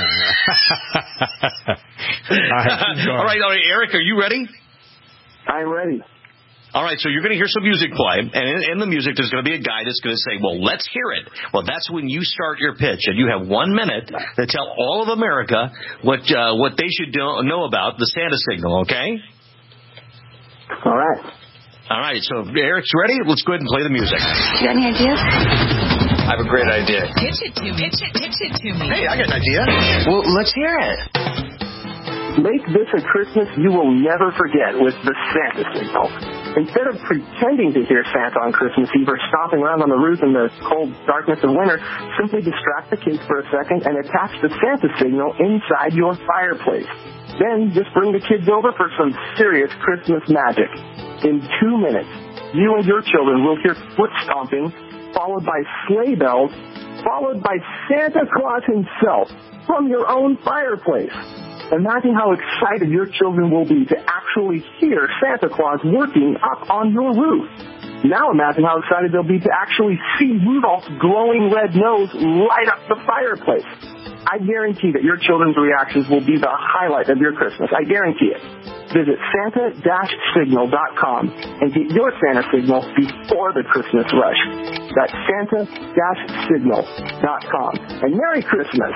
right, all right, Eric, are you ready? I'm ready. All right, so you're going to hear some music play, and in, in the music there's going to be a guy that's going to say, well, let's hear it. Well, that's when you start your pitch, and you have one minute to tell all of America what uh, what they should do, know about the Santa signal, okay? All right. All right, so if Eric's ready, let's go ahead and play the music. You got any ideas? I have a great idea. Pitch it to me. Pitch it, pitch it to me. Hey, I got an idea. Well, let's hear it. Make this a Christmas you will never forget with the Santa signal. Instead of pretending to hear Santa on Christmas Eve or stomping around on the roof in the cold darkness of winter, simply distract the kids for a second and attach the Santa signal inside your fireplace. Then just bring the kids over for some serious Christmas magic. In two minutes, you and your children will hear foot stomping, followed by sleigh bells, followed by Santa Claus himself from your own fireplace. Imagine how excited your children will be to actually hear Santa Claus working up on your roof. Now imagine how excited they'll be to actually see Rudolph's glowing red nose light up the fireplace. I guarantee that your children's reactions will be the highlight of your Christmas. I guarantee it. Visit Santa Signal dot com and get your Santa signal before the Christmas rush. That's Santa Signal dot com. And Merry Christmas.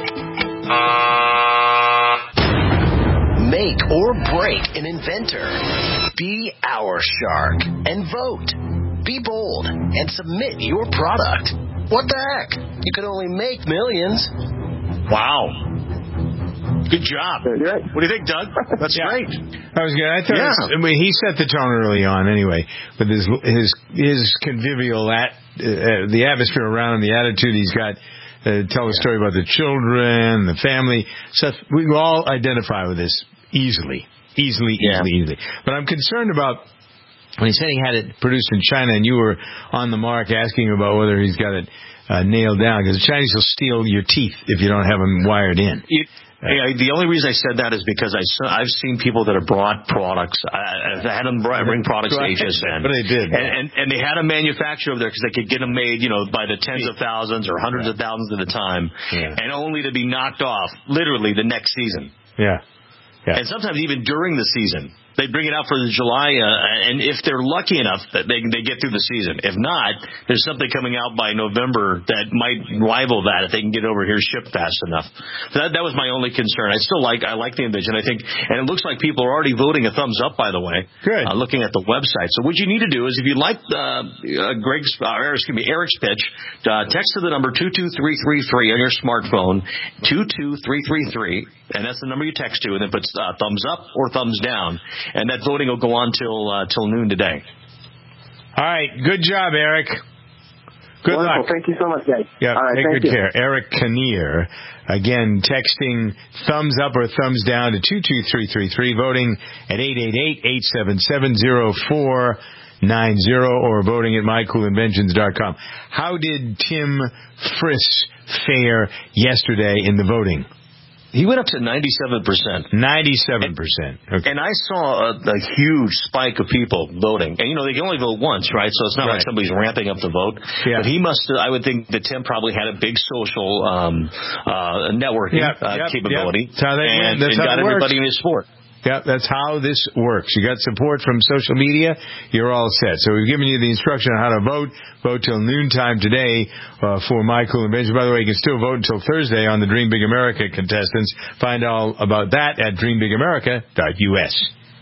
Make or break an inventor. Be our shark and vote. Be bold and submit your product. What the heck? You could only make millions. Wow. Good job. What do you think, Doug? That's yeah. great. That was good. I thought yeah. it was, I mean, he set the tone early on anyway with his his his convivial at uh, the atmosphere around him, the attitude he's got. Uh, tell a story about the children, the family. Seth, we all identify with this easily, easily, yeah. easily, easily. But I'm concerned about when he said he had it produced in China, and you were on the mark asking about whether he's got it uh, nailed down, because the Chinese will steal your teeth if you don't have them wired in. You, Yeah, the only reason I said that is because I saw, I've seen people that have brought products. I, I've had them bring products to H S N. But they did. And, and, and they had a manufacturer over there because they could get them made, you know, by the tens of thousands or hundreds yeah. of thousands at a time. Yeah. And only to be knocked off literally the next season. Yeah. yeah. And sometimes even during the season. They bring it out for the July, uh, and if they're lucky enough that they they get through the season. If not, there's something coming out by November that might rival that if they can get over here shipped fast enough. That that was my only concern. I still like I like the Envision. I think, and it looks like people are already voting a thumbs up. By the way, good. Uh, looking at the website. So what you need to do is, if you like uh, uh, Greg's, uh, or excuse me, Eric's pitch, uh, text to the number two two three three three on your smartphone, two two three three three, and that's the number you text to, and then put uh, thumbs up or thumbs down. And that voting will go on till uh, till noon today. All right. Good job, Eric. Good Wonderful. luck. Thank you so much, guys. Yeah, All right, take thank good you. care. Eric Kinnear, again, texting thumbs up or thumbs down to two two three three three, voting at eight eight eight, eight seven seven, zero four nine zero, or voting at my cool inventions dot com. How did Tim Friss fare yesterday in the voting? He went up to ninety-seven percent. ninety-seven percent. Okay. And I saw a, a huge spike of people voting. And, you know, they can only vote once, right? So it's not right. like somebody's ramping up the vote. Yeah. But he must, I would think that Tim probably had a big social um, uh, networking yep, uh, yep, capability. Yep. That's how they and, That's and how got it everybody works. in his sport. Yeah, that's how this works. You got support from social media, you're all set. So we've given you the instruction on how to vote. Vote till noontime today uh, for My Cool Invention. By the way, you can still vote until Thursday on the Dream Big America contestants. Find all about that at dream big america dot U S.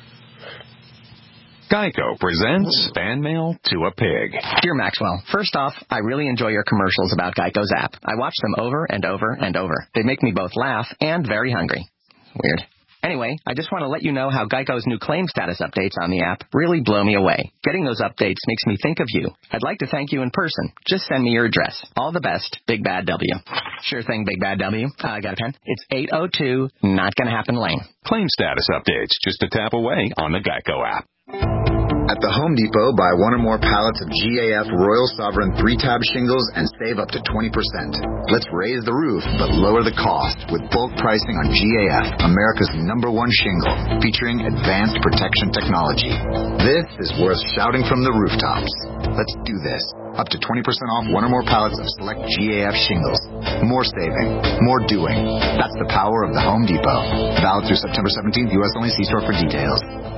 Geico presents Fan Mail to a Pig. Dear Maxwell, first off, I really enjoy your commercials about Geico's app. I watch them over and over and over. They make me both laugh and very hungry. Weird. Anyway, I just want to let you know how Geico's new claim status updates on the app really blow me away. Getting those updates makes me think of you. I'd like to thank you in person. Just send me your address. All the best, Big Bad W. Sure thing, Big Bad W. Uh, I got a pen. It's eight oh two Not Gonna Happen Lane. Claim status updates just a tap away on the Geico app. At the Home Depot, buy one or more pallets of G A F Royal Sovereign three-tab shingles and save up to twenty percent. Let's raise the roof, but lower the cost with bulk pricing on G A F, America's number one shingle, featuring advanced protection technology. This is worth shouting from the rooftops. Let's do this. Up to twenty percent off one or more pallets of select G A F shingles. More saving, more doing. That's the power of the Home Depot. Valid through September seventeenth, U S only. See store for details.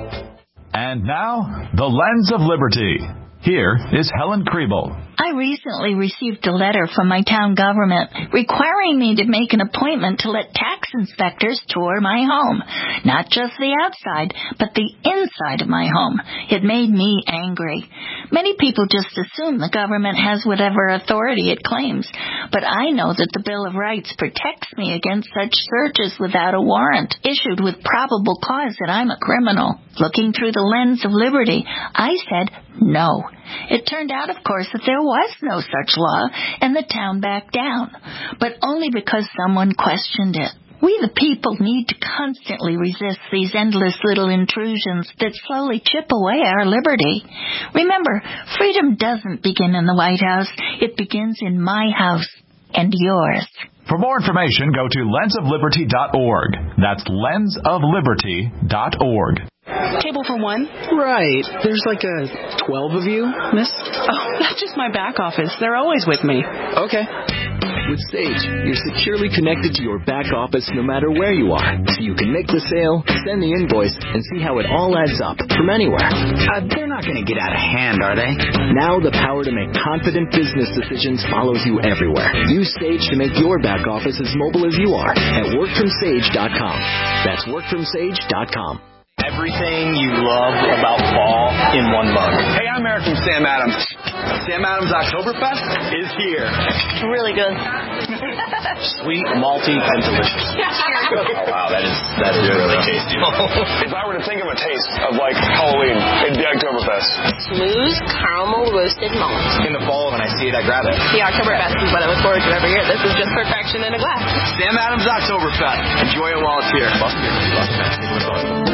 And now, the Lens of Liberty. Here is Helen Kriebel. I recently received a letter from my town government requiring me to make an appointment to let tax inspectors tour my home. Not just the outside, but the inside of my home. It made me angry. Many people just assume the government has whatever authority it claims, but I know that the Bill of Rights protects me against such searches without a warrant, issued with probable cause that I'm a criminal. Looking through the lens of liberty, I said no. It turned out, of course, that there was no such law, and the town backed down, but only because someone questioned it. We the people need to constantly resist these endless little intrusions that slowly chip away our liberty. Remember, freedom doesn't begin in the White House. It begins in my house and yours. For more information, go to lens of liberty dot org. That's lens of liberty dot org. Table for one? Right. There's like a twelve of you, miss? Oh, that's just my back office. They're always with me. Okay. With Sage, you're securely connected to your back office no matter where you are. So you can make the sale, send the invoice, and see how it all adds up from anywhere. Uh, they're not going to get out of hand, are they? Now the power to make confident business decisions follows you everywhere. Use Sage to make your back office as mobile as you are at work from sage dot com. That's work from sage dot com. Everything you love about fall in one mug. Hey, I'm Eric from Sam Adams. Sam Adams Oktoberfest is here. Really good. Sweet, malty, and delicious. Oh, wow, that is that is really tasty. If I were to think of a taste of, like, Halloween, it'd be Oktoberfest. Smooth caramel roasted malt. In the fall, when I see it, I grab it. The Oktoberfest is what I look forward to every year. This is just perfection in a glass. Sam Adams Oktoberfest. Enjoy it while it's here. Love beer. Love beer.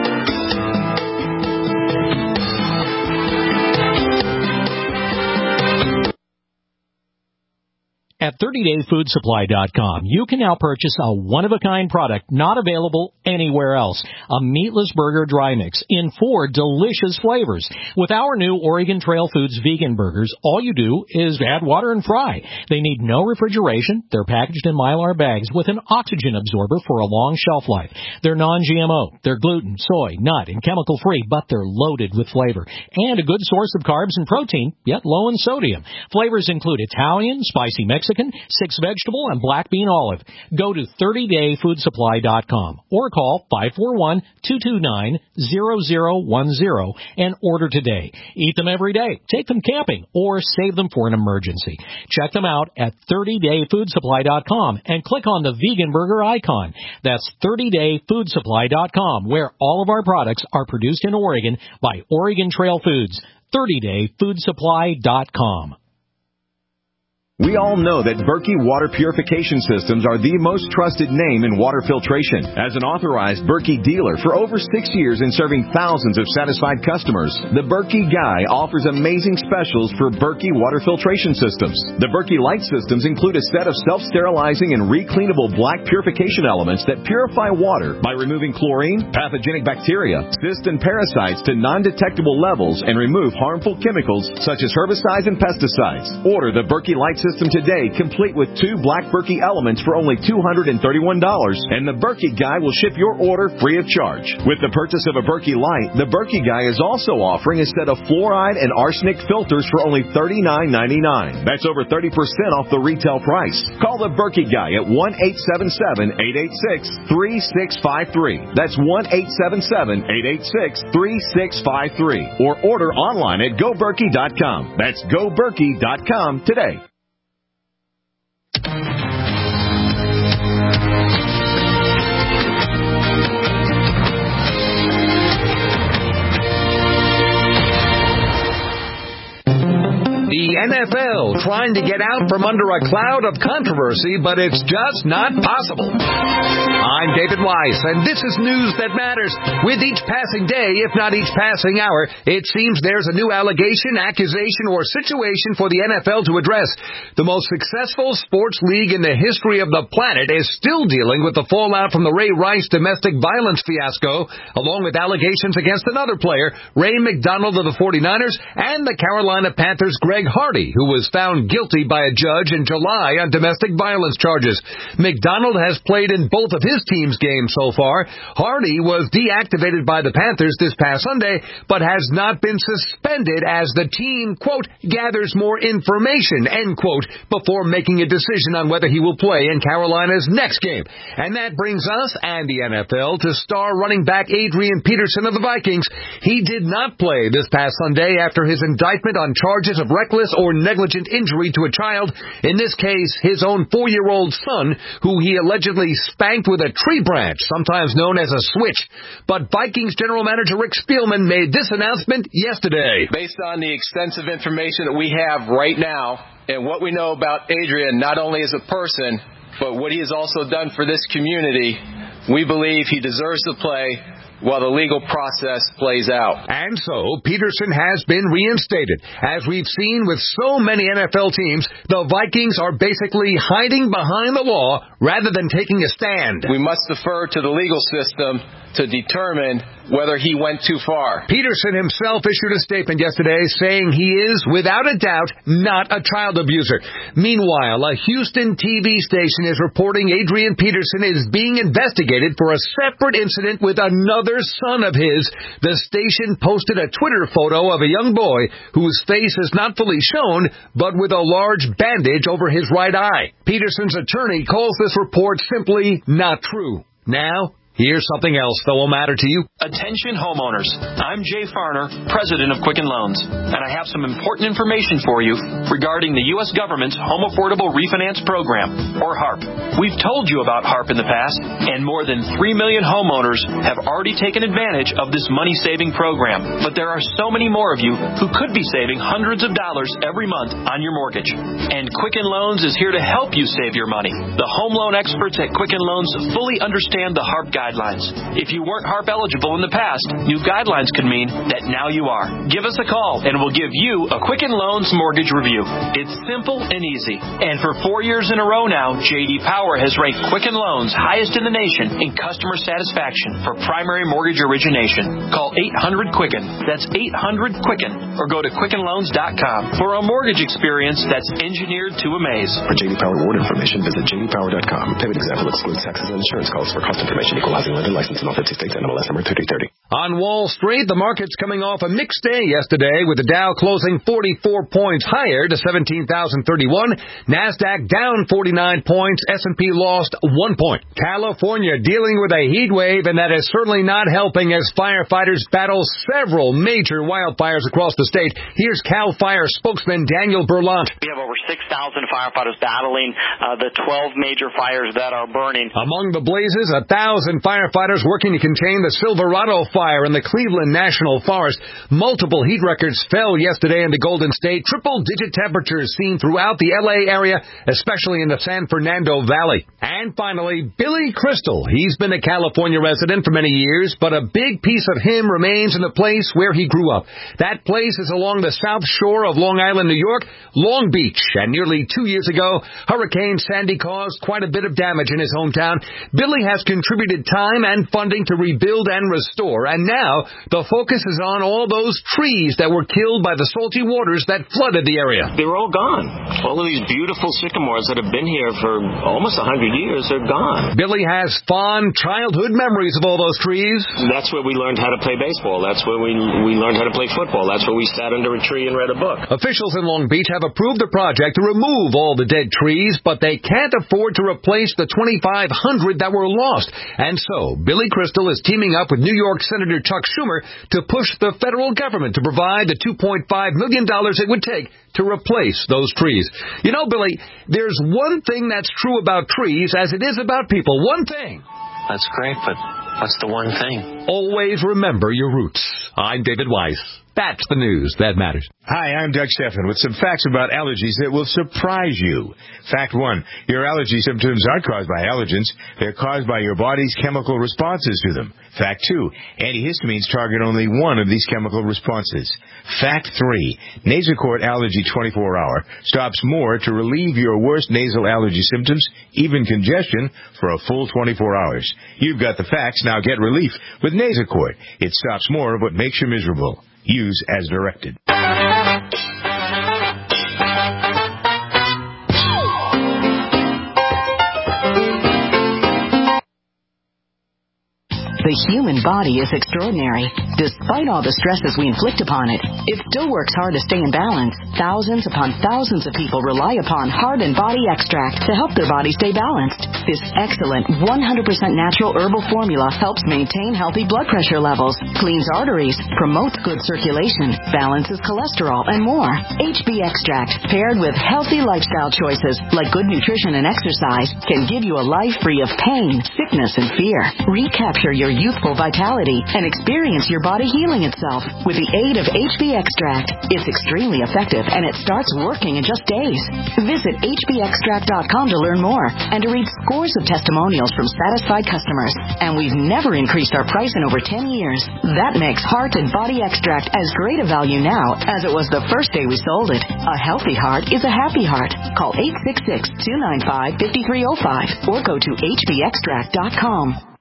At thirty day food supply dot com, you can now purchase a one-of-a-kind product not available anywhere else. A meatless burger dry mix in four delicious flavors. With our new Oregon Trail Foods vegan burgers, all you do is add water and fry. They need no refrigeration. They're packaged in Mylar bags with an oxygen absorber for a long shelf life. They're non G M O. They're gluten, soy, nut, and chemical-free, but they're loaded with flavor. And a good source of carbs and protein, yet low in sodium. Flavors include Italian, spicy Mexican, six vegetable, and black bean olive. Go to thirty day food supply dot com or call five four one, two two nine, zero zero one zero and order today. Eat them every day, take them camping, or save them for an emergency. Check them out at thirty day food supply dot com and click on the vegan burger icon. That's thirty day food supply dot com, where all of our products are produced in Oregon by Oregon Trail Foods. thirty day food supply dot com. We all know that Berkey Water Purification Systems are the most trusted name in water filtration. As an authorized Berkey dealer for over six years and serving thousands of satisfied customers, the Berkey Guy offers amazing specials for Berkey Water Filtration Systems. The Berkey Light Systems include a set of self-sterilizing and recleanable black purification elements that purify water by removing chlorine, pathogenic bacteria, cysts, and parasites to non-detectable levels and remove harmful chemicals such as herbicides and pesticides. Order the Berkey Light System today, complete with two black Berkey elements for only two hundred thirty-one dollars, and the Berkey Guy will ship your order free of charge. With the purchase of a Berkey Light, the Berkey Guy is also offering a set of fluoride and arsenic filters for only thirty-nine ninety-nine. That's over thirty percent off the retail price. Call the Berkey Guy at one eight seven seven, eight eight six, three six five three. That's one eight seven seven, eight eight six, three six five three. Or order online at go berkey dot com. That's go berkey dot com today. The N F L trying to get out from under a cloud of controversy, but it's just not possible. I'm David Weiss, and this is News That Matters. With each passing day, if not each passing hour, it seems there's a new allegation, accusation, or situation for the N F L to address. The most successful sports league in the history of the planet is still dealing with the fallout from the Ray Rice domestic violence fiasco, along with allegations against another player, Ray McDonald of the forty-niners, and the Carolina Panthers' Greg Hardy, who was found guilty by a judge in July on domestic violence charges. McDonald has played in both of his team's games so far. Hardy was deactivated by the Panthers this past Sunday, but has not been suspended as the team, quote, gathers more information, end quote, before making a decision on whether he will play in Carolina's next game. And that brings us and the N F L to star running back Adrian Peterson of the Vikings. He did not play this past Sunday after his indictment on charges of reckless or negligent injury to a child, in this case, his own four-year-old son, who he allegedly spanked with a tree branch, sometimes known as a switch. But Vikings general manager Rick Spielman made this announcement yesterday. Based on the extensive information that we have right now and what we know about Adrian, not only as a person, but what he has also done for this community, we believe he deserves to play while the legal process plays out. And so, Peterson has been reinstated. As we've seen with so many N F L teams, the Vikings are basically hiding behind the law rather than taking a stand. We must defer to the legal system to determine whether he went too far. Peterson himself issued a statement yesterday saying he is, without a doubt, not a child abuser. Meanwhile, a Houston T V station is reporting Adrian Peterson is being investigated for a separate incident with another son of his. The station posted a Twitter photo of a young boy whose face is not fully shown, but with a large bandage over his right eye. Peterson's attorney calls this report simply not true. Now, Here's something else that will matter to you. Attention homeowners. I'm Jay Farner, president of Quicken Loans, and I have some important information for you regarding the U S government's Home Affordable Refinance Program, or HARP. We've told you about HARP in the past, and more than three million homeowners have already taken advantage of this money-saving program. But there are so many more of you who could be saving hundreds of dollars every month on your mortgage. And Quicken Loans is here to help you save your money. The home loan experts at Quicken Loans fully understand the HARP guidelines. Guidelines. If you weren't HARP eligible in the past, new guidelines could mean that now you are. Give us a call and we'll give you a Quicken Loans mortgage review. It's simple and easy. And for four years in a row now, J D Power has ranked Quicken Loans highest in the nation in customer satisfaction for primary mortgage origination. Call eight hundred Quicken. That's eight hundred Quicken. Or go to quicken loans dot com for a mortgage experience that's engineered to amaze. For J D Power award information, visit j d power dot com. Payment example excludes taxes and insurance calls. For cost information, equal lender license in all fifty states, N M L S number thirty thirty. On Wall Street, the market's coming off a mixed day yesterday, with the Dow closing forty-four points higher to seventeen thousand thirty-one. NASDAQ down forty-nine points. S and P lost one point. California dealing with a heat wave, and that is certainly not helping as firefighters battle several major wildfires across the state. Here's CAL FIRE spokesman Daniel Berlant. We have over six thousand firefighters battling uh, the twelve major fires that are burning. Among the blazes, a thousand firefighters working to contain the Silverado fire in the Cleveland National Forest. Multiple heat records fell yesterday in the Golden State. Triple-digit temperatures seen throughout the L A area, especially in the San Fernando Valley. And finally, Billy Crystal. He's been a California resident for many years, but a big piece of him remains in the place where he grew up. That place is along the south shore of Long Island, New York, Long Beach. And nearly two years ago, Hurricane Sandy caused quite a bit of damage in his hometown. Billy has contributed time and funding to rebuild and restore, and now the focus is on all those trees that were killed by the salty waters that flooded the area. They were all gone. All of these beautiful sycamores that have been here for almost one hundred years are gone. Billy has fond childhood memories of all those trees. That's where we learned how to play baseball. That's where we we learned how to play football. That's where we sat under a tree and read a book. Officials in Long Beach have approved the project to remove all the dead trees, but they can't afford to replace the twenty-five hundred that were lost. And so, Billy Crystal is teaming up with New York Senator Chuck Schumer to push the federal government to provide the two point five million dollars it would take to replace those trees. You know, Billy, there's one thing that's true about trees as it is about people. One thing. That's great, but what's the one thing? Always remember your roots. I'm David Weiss. That's the news that matters. Hi, I'm Doug Stephan with some facts about allergies that will surprise you. Fact one, your allergy symptoms aren't caused by allergens. They're caused by your body's chemical responses to them. Fact two, antihistamines target only one of these chemical responses. Fact three, Nasacort Allergy twenty-four hour stops more to relieve your worst nasal allergy symptoms, even congestion, for a full twenty-four hours. You've got the facts, now get relief with Nasacort. It stops more of what makes you miserable. Use as directed. The human body is extraordinary. Despite all the stresses we inflict upon it, it still works hard to stay in balance. Thousands upon thousands of people rely upon Heart and Body Extract to help their body stay balanced. This excellent one hundred percent natural herbal formula helps maintain healthy blood pressure levels, cleans arteries, promotes good circulation, balances cholesterol, and more. H B Extract, paired with healthy lifestyle choices like good nutrition and exercise, can give you a life free of pain, sickness, and fear. Recapture your youthful vitality and experience your body healing itself with the aid of H B Extract. It's extremely effective and it starts working in just days. Visit H B extract dot com to learn more and to read scores of testimonials from satisfied customers. And we've never increased our price in over ten years. That makes Heart and Body Extract as great a value now as it was the first day we sold it. A healthy heart is a happy heart. Call eight six six, two nine five, five three zero five or go to H B extract dot com.